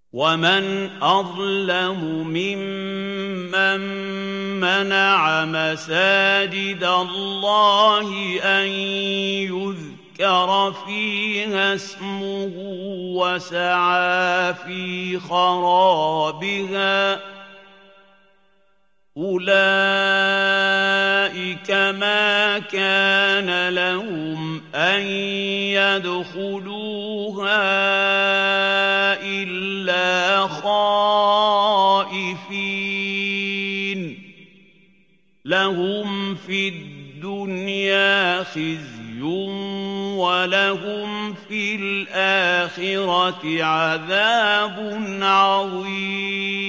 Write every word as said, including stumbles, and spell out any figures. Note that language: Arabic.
وَمَنْ أَظْلَمُ مِمَّن مَّنَعَ مَسَاجِدَ اللَّهِ أَن يُذْكَرَ فِيهَا اسْمُهُ وَسَعَىٰ فِي خَرَابِهَا ۚ أُولَٰئِكَ مَا كَانَ لَهُمْ أَن يَدْخُلُوهَا إِلَّا خَائِفِينَ ۚ لَهُمْ فِي الدُّنْيَا خِزْيٌ وَلَهُمْ فِي الْآخِرَةِ عَذَابٌ عَظِيمٌ.